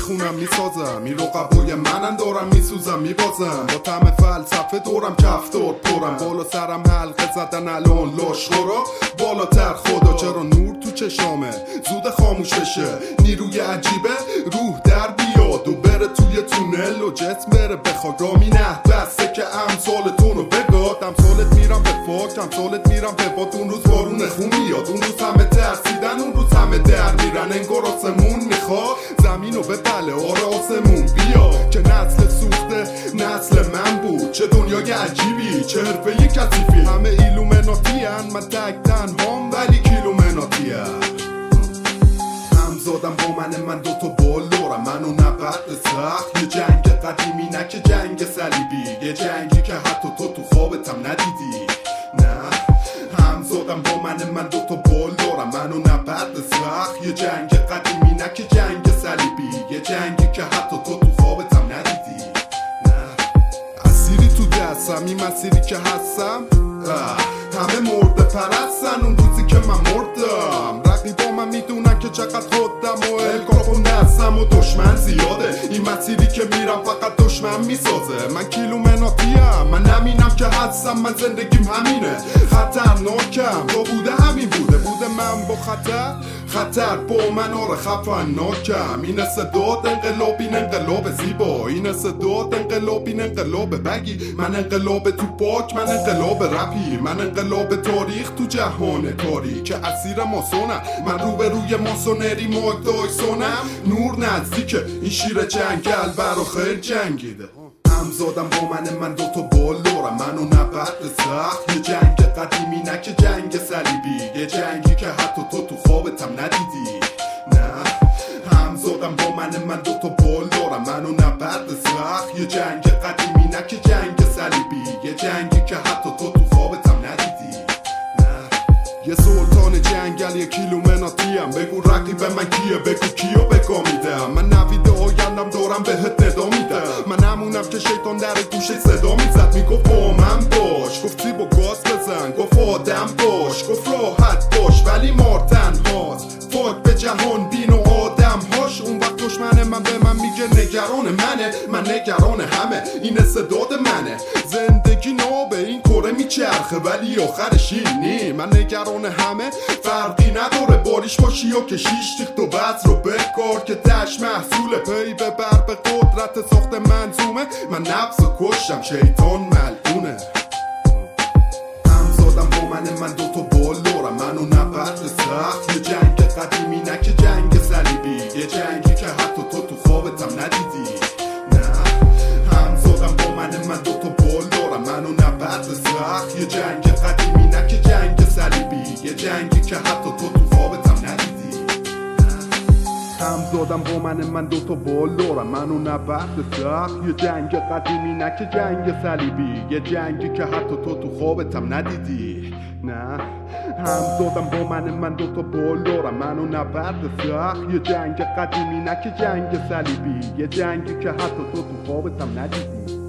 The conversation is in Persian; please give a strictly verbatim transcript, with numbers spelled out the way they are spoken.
میخونم میسازم این رقبای منن دارم میسوزم میبازم با طعم فلسفه دورم کفتار پرم بالا سرم حلقه زدن الان لاش خورا بالاتر خدا چرا نور تو چشامه زود خاموش بشه نیروی عجیبه روح در بیاد و بره توی تونل و جسم بره بخواد رامی نه بسته که امثالتون رو بگاد امثالت میرم به فاک امثالت میرم به باد اون روز بارون خون میاد اون روز همه ترسیدن اون روز همه در میرن انگار آسمون میخواد زمین رو به بله آره آسمون بیا که نسل سوخته نسل من بود چه دنیای عجیبی چه حرفه کثیفی همه ایلومناتی هن من تک تنهام ولی کیلومناتی زادم با من من دوتا بالورم منو نبرد سخت یه جنگ قدیمی نه که جنگ صلیبی یه جنگی که حتی تو تو خوابتم ندیدی نه هم زادم با من من دوتا بالورم منو نبرد سخت یه جنگ قدیمی نه که جنگ صلیبی یه جنگی که حتی تو تو خوابتم ندیدی نه اسیری تو دستم این مسیری که هستم همه مرده پرستن اون روزی که من مردم رقیبا من میدونن که چقدر خودم و الگاف و نسم و دشمن زیاده این مسیری که میرم فقط دشمن میسازه من کیلومناتیم من نمینم که هستم من زندگیم همینه خطرناکم تو بوده همین بوده بوده من با خطر خطر با من آره خفنناکم این صداد انقلاب این انقلاب زیبا این صداد انقلاب این انقلاب بگی من انقلاب تو پاک من انقلاب رپی من انقلاب تاریخ تو جهان کاری که اسیر ماسونم من رو به روی ماسونری ماک دایسونم نور نزدیکه این شیر جنگل برا خیل جنگیده هم زادم با من من دوتا بالورم منو نبرد سخت یه جنگ قدیمی نه که جنگ صلیبی یه جنگی که حتی تو تو خوابتم ندیدی نه هم زادم با من من دوتا بالورم منو نبرد سخت یه جنگ قدیمی نه که جنگ صلیبی یه جنگی که حتی تو تو خوابتم ندیدی نه یه سلطان جنگل یه کیلومناتیم بگو رقیب من کیه بگو کیو بگا میدم من نویده آیندم دارم بهت ندا میدم من همونم که شیطان در گوشه صدا میزد میگفت با من باش گفت سیب و گاز بزن گفت آدم باش گفت راحت باش ولی مار تنهاست فاک به جهان بین و آدم هاش اون وقت دشمن من به من میگه نگران منه من نگران همه این استعداد منه زندگی نابه این کره میچرخه ولی آخرش این نی من نگران همه فرقی نداره باریش باشی یا که شیش تیخت و بز رو بکار که تش محصول پی به بر به قدرت ساخت منظومه من نفس و کشم شیطان ملعونه هم زادم با من من دوتا بالورم منو نبرد سخت یه جنگ قدیمی نه که جنگ صلیبی یه جنگی که حتی تو تو خوابتم ندیدی نه هم زادم با من من دوتا بالورم منو نبرد سخت یه جنگ قدیمی نه که جنگ صلیبی یه جنگی که حتی تو تو خوابتم ندیدی هم زادم با من من دوتا بالورم منو نبرد سخت یه جنگ قدیمی نه که جنگ صلیبی یه جنگی که حتی تو تو خوابتم ندیدی نه هم زادم با من من دوتا بالورم منو نبرد سخت یه جنگ قدیمی نه که جنگ صلیبی یه جنگی که حتی تو تو خوابتم ندیدی